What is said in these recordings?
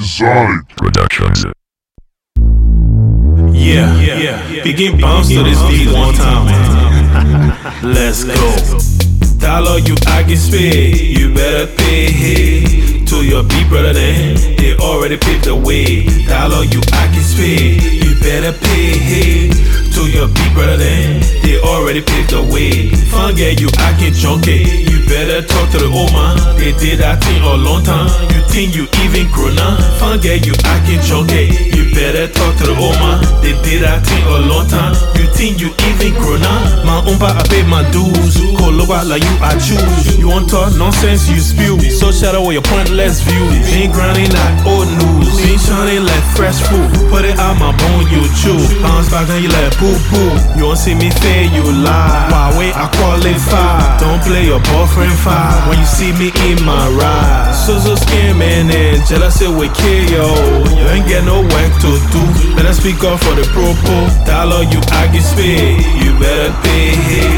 Design Productions. Yeah. Begin bounce to this beat one time, man. Let's go. Dollar you I can spit, you better pay to your beat brother then. They already paved the way. Dollar you I can spit, you better pay to your beat brother then. They already paved the way. Fun get you I can chunk it. You better talk to the old man. They did that thing a long time. You think you even grown now? Fun get you I can chunk it. You better talk to the old man. They did that thing a long time. You think you even grown now? My umpa I paid my dues. Koloba like you I choose. You want talk nonsense you spew. So shout out with your pointless views. Been grinding like old news. Been shining like fresh food. Put it out my bone you chew. Bounce back and you like poo poo. You won't see me fail you lie. Why wait I qualify. Don't play your boyfriend fire when you see me in my ride. So scamming and jealousy will kill yo. You ain't get no work to do. Better speak up for the propo. Dollar you I can spit. You better pay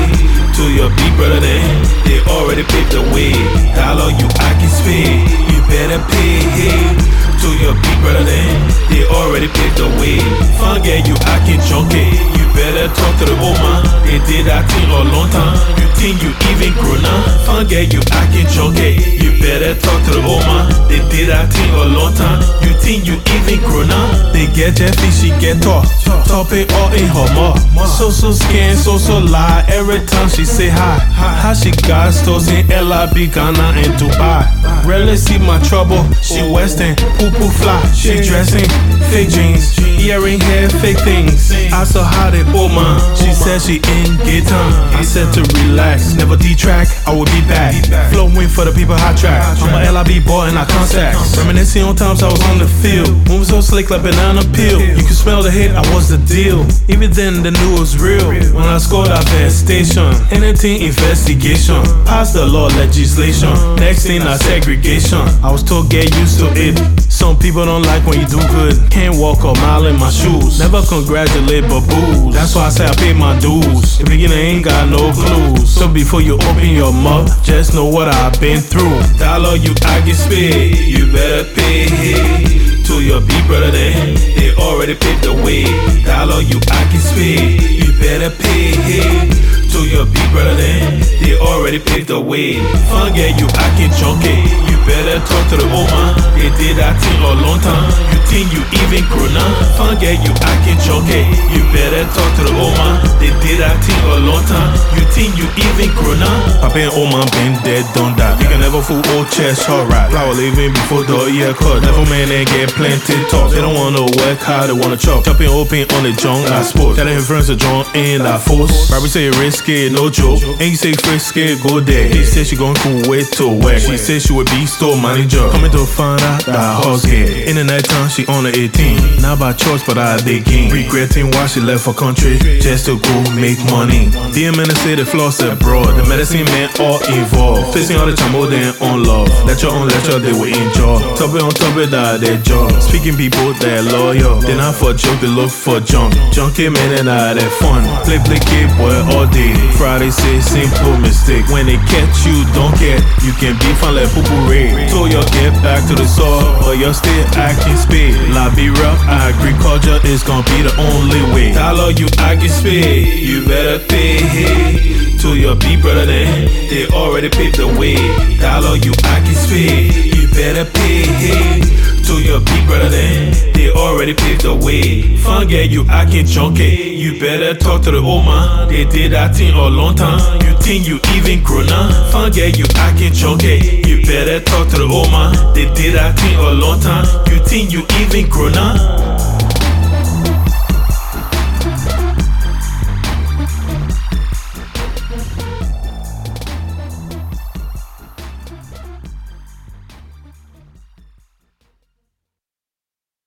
to your beat brother then. They already paved the way. Dollar you I can spit. You better pay to your beat brother then. They already paved the way. Fun get you I can chunk it. You better talk to the old man. They did that thing a long time. You think you even grown now? Fun get you I can chunk it. You better talk to the old man. They did that thing a long time. You think you even grown now? They get Jeffy, she get talk. Top it all in her mouth. So scared, so lie. Every time she say hi. How she got stores in LIB, Ghana and Dubai. Rarely see my trouble. She western, poo fly. She dressing fake jeans, earring hair, fake things. I saw how they old man. She said she in get time. I said to relax, never detract. I will be back. Flowing for the people hot track. I'm a LIB boy and I contacts. Reminiscing on times I was on the field. Moves so slick like banana peel. You can smell the hate, I was the deal. Even then, the news was real. When I scored that station, anything investigation. Pass the law legislation. Next thing, I segregation. I was told get used to it. Some people don't like when you do good. Can't walk a mile in my shoes. Never congratulate baboos. That's why I say I pay my dues. The beginner ain't got no clues. So before you open your mouth, just know what I've been through. Dollar you I can spit. You better pay to your beat brother then. They already paved the way. Dollar you I can spit. You better pay to your beat brother then. They already paved the way. Fun get you I can chunk it. You better talk to the old man. They did that thing a long time. You think you even grown now? Fun get you I can chunk it. You better talk to the old man. They did that thing a long time. You think you even grown now? Papa and old man been dead, don't die. You can never fool old chest, alright. Flower living before the year cut. Never man ain't get plenty talk. They don't wanna work hard, they wanna chop. Chopping open on the junk like sports. That influence the joint in like force. Barbie say risky, no joke. And you say frisky, go there. He said she gon' cool way to work. She said she would be store manager. Coming to find out that house get. In the night time, she on the 18. Not by choice, but I dig in. Regretting why she left her country just to go make money. DMN say the floss abroad. The medicine man all involved. Facing all the chambo then on love. Lecture on lecture, they will enjoy. Topic on topic, that they job. Speaking people that loyal. They not for joke, they look for junk. Junkie man and I that fun. Play kid boy all day. Friday say simple mistake. When they catch you, don't care. You can be fun like poo ray. So you get back to the soil, but you're still acting spade. La be real, agriculture is gonna be the only way. Dollar you I can spit. You better pay to your beat brother then. They already paved the way. Dollar you I can spit. You better pay to your beat brother then. They already paved the way. Fun get you I can chunk it. You better talk to the old man. They did that thing a long time. You think you even grown now? Fun get you I can chunk it. You better talk to the old man. They did that thing a long time. You think you even grown now?